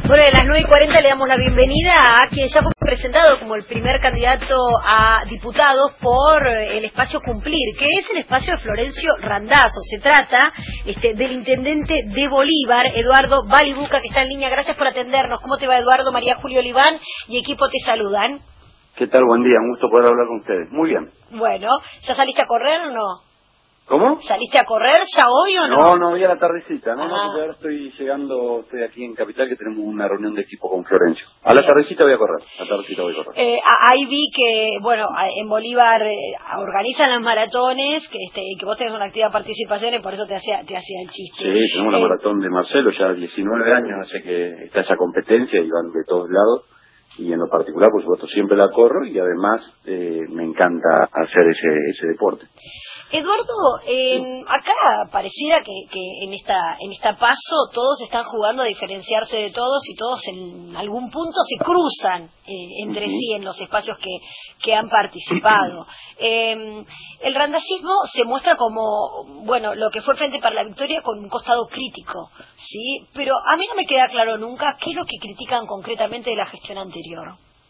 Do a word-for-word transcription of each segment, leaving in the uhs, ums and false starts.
Bueno, de las nueve y cuarenta le damos la bienvenida a quien ya fue presentado como el primer candidato a diputados por el espacio Cumplir, que es el espacio de Florencio Randazzo. Se trata este, del intendente de Bolívar, Eduardo Balibuca, que está en línea. Gracias por atendernos. ¿Cómo te va, Eduardo? María Julio Oliván y equipo te saludan. ¿Qué tal? Buen día, un gusto poder hablar con ustedes. Muy bien. Bueno, ¿ya saliste a correr o no? ¿Cómo? ¿Saliste a correr ya hoy o no? No, no, voy a la tardecita, no, Ajá. no, porque ahora estoy llegando, estoy aquí en Capital, que tenemos una reunión de equipo con Florencio. A la tardecita voy a correr, a la tardecita voy a correr. Eh, ahí vi que, bueno, en Bolívar eh, organizan las maratones, que este, que vos tenés una activa participación y por eso te hacía, te hacía el chiste. Sí, tenemos la eh, maratón de Marcelo, ya diecinueve años hace que está esa competencia y van de todos lados. Y en lo particular, por supuesto, siempre la corro y además eh, me encanta hacer ese, ese deporte. Eduardo, eh, acá pareciera que, que en esta en esta paso todos están jugando a diferenciarse de todos y todos en algún punto se cruzan eh, entre sí en los espacios que, que han participado. Eh, el randacismo se muestra como, bueno, lo que fue Frente para la Victoria con un costado crítico, ¿sí? Pero a mí no me queda claro nunca qué es lo que critican concretamente de la gestión anterior.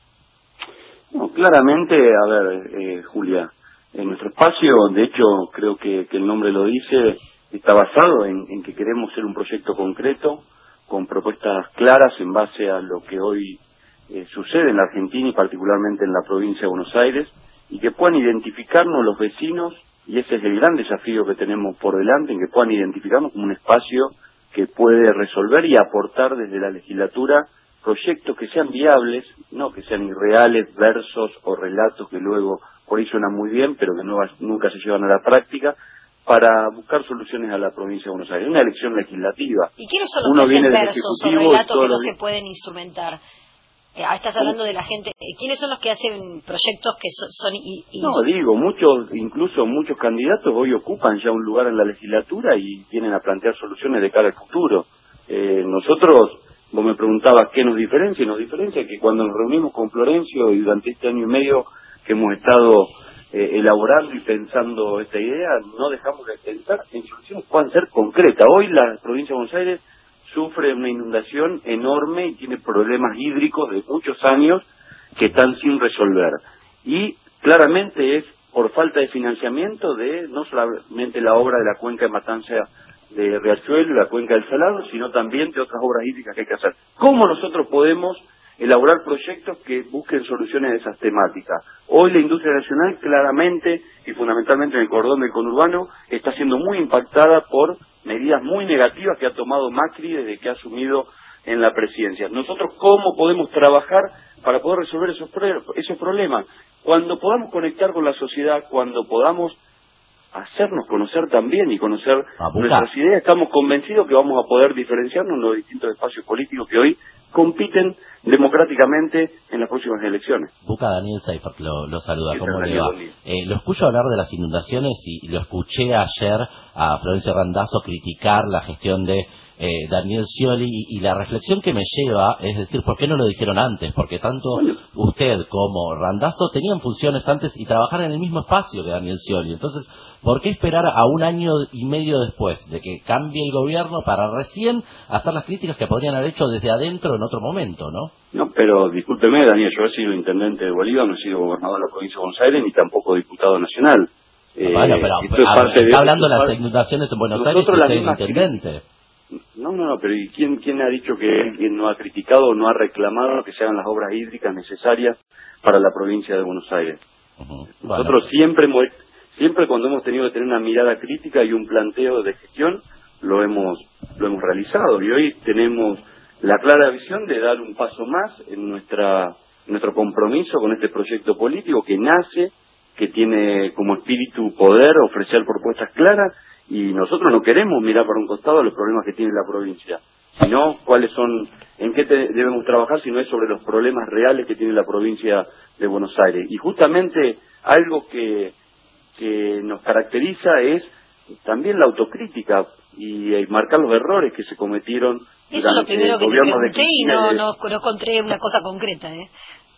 No, claramente, a ver, eh, Julia, en nuestro espacio, de hecho, creo que, que el nombre lo dice, está basado en, en que queremos ser un proyecto concreto, con propuestas claras en base a lo que hoy eh, sucede en la Argentina y particularmente en la provincia de Buenos Aires, y que puedan identificarnos los vecinos, y ese es el gran desafío que tenemos por delante, en que puedan identificarnos como un espacio que puede resolver y aportar desde la legislatura proyectos que sean viables, no que sean irreales, versos o relatos que luego por ahí suenan muy bien, pero que no, nunca se llevan a la práctica, para buscar soluciones a la provincia de Buenos Aires. Una elección legislativa. ¿Y quiénes son los Uno que hacen viene del versos o Ejecutivo relatos que no los... se pueden instrumentar? Eh, ahora estás hablando de la gente. eh, ¿Quiénes son los que hacen proyectos que so, son... Y, y... No, digo, muchos, incluso muchos candidatos hoy ocupan ya un lugar en la legislatura y vienen a plantear soluciones de cara al futuro. Eh, nosotros... Vos me preguntabas qué nos diferencia, y nos diferencia que cuando nos reunimos con Florencio y durante este año y medio que hemos estado eh, elaborando y pensando esta idea, no dejamos de pensar en soluciones que puedan ser concretas. Hoy la provincia de Buenos Aires sufre una inundación enorme y tiene problemas hídricos de muchos años que están sin resolver. Y claramente es por falta de financiamiento de no solamente la obra de la cuenca de Matanza de Riachuelo y la cuenca del Salado, sino también de otras obras hídricas que hay que hacer. ¿Cómo nosotros podemos elaborar proyectos que busquen soluciones de esas temáticas? Hoy la industria nacional claramente y fundamentalmente en el cordón del conurbano está siendo muy impactada por medidas muy negativas que ha tomado Macri desde que ha asumido en la presidencia. Nosotros, ¿cómo podemos trabajar para poder resolver esos, esos problemas? Cuando podamos conectar con la sociedad, cuando podamos hacernos conocer también y conocer Apuca. nuestras ideas, estamos convencidos que vamos a poder diferenciarnos en los distintos espacios políticos que hoy compiten democráticamente en las próximas elecciones. Buca, Daniel Seifert lo, lo saluda, ¿cómo le Daniel, va? Eh, lo escucho hablar de las inundaciones y lo escuché ayer a Florencio Randazzo criticar la gestión de eh, Daniel Scioli y, y la reflexión que me lleva es decir, ¿por qué no lo dijeron antes? Porque tanto bueno. usted como Randazzo tenían funciones antes y trabajar en el mismo espacio que Daniel Scioli. Entonces, ¿por qué esperar a un año y medio después de que cambie el gobierno para recién hacer las críticas que podrían haber hecho desde adentro en otro momento, no? No, pero discúlpeme, Daniel, yo he sido intendente de Bolívar, no he sido gobernador de la provincia de Buenos Aires ni tampoco diputado nacional. Eh, bueno, pero esto es parte está de, hablando de las parte... inundaciones en Buenos Aires y usted es intendente. No, no, no, pero ¿y quién, quién ha dicho que alguien no ha criticado o no ha reclamado que se hagan las obras hídricas necesarias para la provincia de Buenos Aires? Uh-huh. Nosotros bueno. siempre hemos... Siempre cuando hemos tenido que tener una mirada crítica y un planteo de gestión, lo hemos lo hemos realizado. Y hoy tenemos la clara visión de dar un paso más en nuestra nuestro compromiso con este proyecto político que nace, que tiene como espíritu poder ofrecer propuestas claras, y nosotros no queremos mirar para un costado los problemas que tiene la provincia, sino cuáles son, en qué te, debemos trabajar, sino es sobre los problemas reales que tiene la provincia de Buenos Aires. Y justamente algo que que nos caracteriza es también la autocrítica y, y marcar los errores que se cometieron. Eso es lo primero que te pregunté y no, no, no encontré una cosa concreta, ¿eh?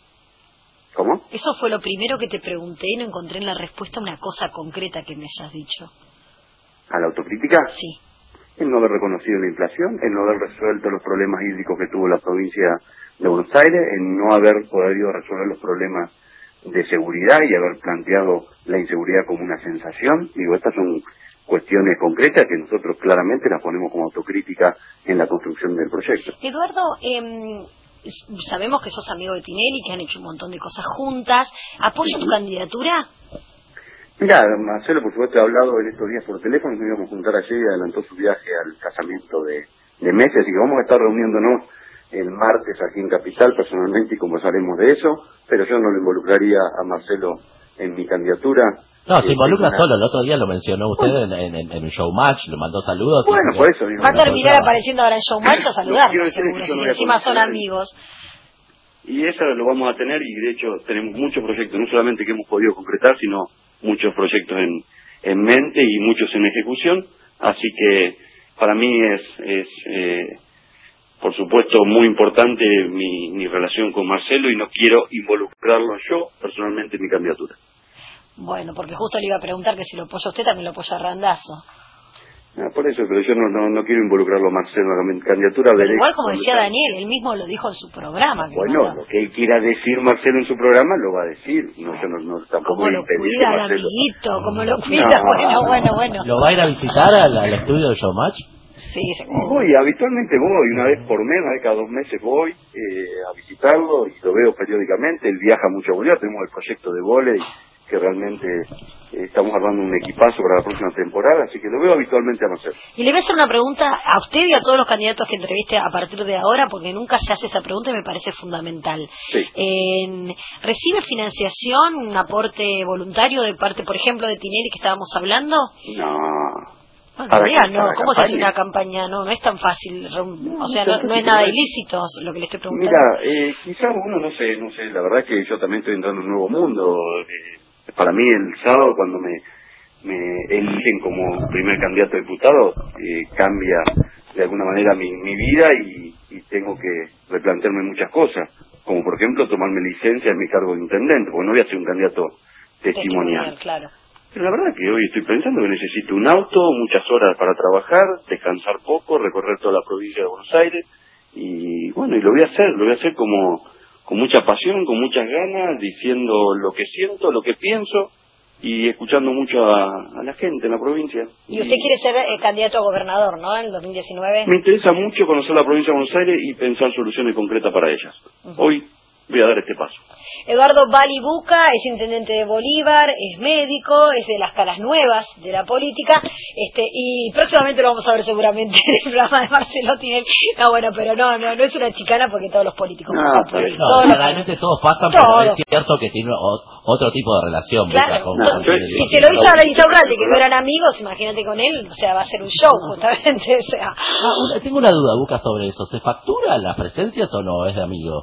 ¿Cómo? Eso fue lo primero que te pregunté y no encontré en la respuesta una cosa concreta que me hayas dicho. ¿A la autocrítica? Sí. el no haber reconocido la inflación, el no haber resuelto los problemas hídricos que tuvo la provincia de Buenos Aires, el no haber podido resolver los problemas de seguridad y haber planteado la inseguridad como una sensación. Digo, estas son cuestiones concretas que nosotros claramente las ponemos como autocrítica en la construcción del proyecto. Eduardo, eh, sabemos que sos amigo de Tinelli, que han hecho un montón de cosas juntas. ¿Apoya tu candidatura? Mira, Marcelo, por supuesto, he hablado en estos días por teléfono, nos íbamos a juntar ayer y adelantó su viaje al casamiento de, de Messi, así que vamos a estar reuniéndonos el martes aquí en Capital personalmente y conversaremos de eso, pero yo no lo involucraría a Marcelo en mi candidatura. No, se eh, involucra una... solo, el otro día lo mencionó usted bueno. en, en, en un showmatch, le mandó saludos. Bueno, por eso digo. Va a terminar apareciendo ahora en showmatch a saludarnos, seguro, si no encima son amigos. Y eso lo vamos a tener, y de hecho tenemos muchos proyectos, no solamente que hemos podido concretar, sino muchos proyectos en, en mente y muchos en ejecución, así que para mí es, es eh, por supuesto, muy importante mi, mi relación con Marcelo y no quiero involucrarlo yo personalmente en mi candidatura. Bueno, porque justo le iba a preguntar que si lo apoya usted, también lo apoya Randazzo. Ah, por eso, pero yo no, no, no quiero involucrarlo a Marcelo en mi candidatura. Pero igual, como decía Daniel, él mismo lo dijo en su programa. Que bueno, lo que él quiera decir Marcelo en su programa lo va a decir. No, yo no, no tampoco ¿Cómo lo cuida el amiguito? ¿Cómo lo cuida? No, bueno, bueno, bueno. ¿Lo va a ir a visitar al, al estudio de Showmatch? Sí, seguro. Voy, habitualmente voy, una vez por mes, una vez cada dos meses voy eh, a visitarlo y lo veo periódicamente. Él viaja mucho a Bolívar, tenemos el proyecto de vóley que realmente eh, estamos armando un equipazo para la próxima temporada, así que lo veo habitualmente a Marcelo. Y le voy a hacer una pregunta a usted y a todos los candidatos que entreviste a partir de ahora, porque nunca se hace esa pregunta y me parece fundamental. Sí. Eh, ¿Recibe financiación, un aporte voluntario de parte, por ejemplo, de Tinelli que estábamos hablando? No. Bueno, diga, no, ¿cómo se hace una campaña? No, no es tan fácil, o sea, no, no es nada ilícito lo que le estoy preguntando. Mira, eh, quizás uno, no sé, no sé, la verdad es que yo también estoy entrando en un nuevo mundo. Eh, para mí el sábado cuando me, me eligen como primer candidato a diputado, eh, cambia de alguna manera mi, mi vida y, y tengo que replantearme muchas cosas, como por ejemplo tomarme licencia en mi cargo de intendente, porque no voy a ser un candidato testimonial. testimonial claro. Pero la verdad que hoy estoy pensando que necesito un auto, muchas horas para trabajar, descansar poco, recorrer toda la provincia de Buenos Aires y bueno, y lo voy a hacer, lo voy a hacer como con mucha pasión, con muchas ganas, diciendo lo que siento, lo que pienso y escuchando mucho a, a la gente en la provincia. ¿Y usted quiere ser eh, candidato a gobernador, no, en el dos mil diecinueve? Me interesa mucho conocer la provincia de Buenos Aires y pensar soluciones concretas para ellas. Uh-huh. Hoy voy a dar este paso. Eduardo Bali Buca es intendente de Bolívar, es médico, es de las caras nuevas de la política, este y próximamente lo vamos a ver seguramente en el programa de Marcelo Tinelli. No, bueno, pero no, no, no es una chicana porque todos los políticos no, pasan por no, ahí. No, todos realmente los... todos pasan, todos. pero es cierto que tiene o, otro tipo de relación. Claro, con, no, con yo, si se lo hizo a la Insaurralde, que no eran amigos, imagínate con él, o sea, va a ser un show justamente, o sea. Ah, tengo una duda, Buca, sobre eso. ¿Se factura las presencias o no? ¿Es de amigo?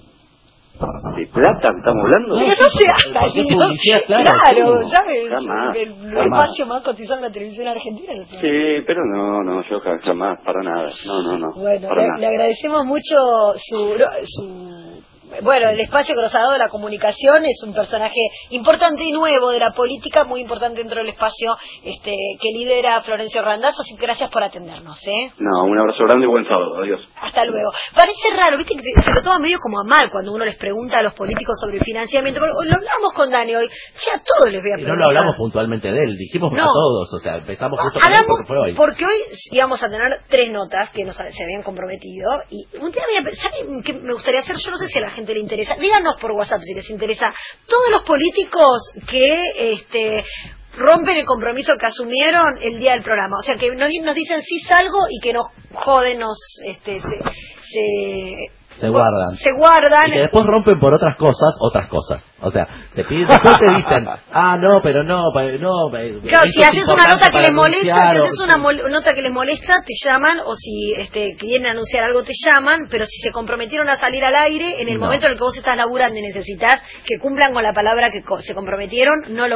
¿De plata estamos hablando? Pero no se haga, ¿Por qué publicidad? Claro, claro, sí. ¿sabes? Jamás, el, el jamás. espacio más cotizado en la televisión argentina. Sí, pero no, no, yo jamás, para nada, no, no, no. Bueno, para le, nada. le agradecemos mucho su, su... Bueno, el espacio cruzado de la comunicación es un personaje importante y nuevo de la política, muy importante dentro del espacio este que lidera Florencio Randazzo, así que gracias por atendernos, ¿eh? No, un abrazo grande y buen sábado, adiós. Hasta luego. Parece raro, viste, que se lo toma medio como a mal cuando uno les pregunta a los políticos sobre el financiamiento, pero lo hablamos con Dani hoy, ya a todos les voy a preguntar. Y no lo hablamos puntualmente de él, dijimos no. a todos, o sea, empezamos justo con él porque fue hoy. Porque hoy íbamos a tener tres notas que nos se habían comprometido, y un día había, ¿saben qué me gustaría hacer? Yo no sé si a la gente le interesa, díganos por WhatsApp si les interesa, todos los políticos que este rompen el compromiso que asumieron el día del programa, o sea que nos, nos dicen sí salgo y que nos joden, nos este se, se se guardan. Se guardan. Y que después rompen por otras cosas, otras cosas. O sea, te piden, después te dicen, ah, no, pero no, pero no. Claro, si haces una nota que les molesta, si haces o, una mol- nota que les molesta, te llaman, o si este quieren anunciar algo, te llaman, pero si se comprometieron a salir al aire, en el no. momento en el que vos estás laburando y necesitas que cumplan con la palabra que co- se comprometieron, no lo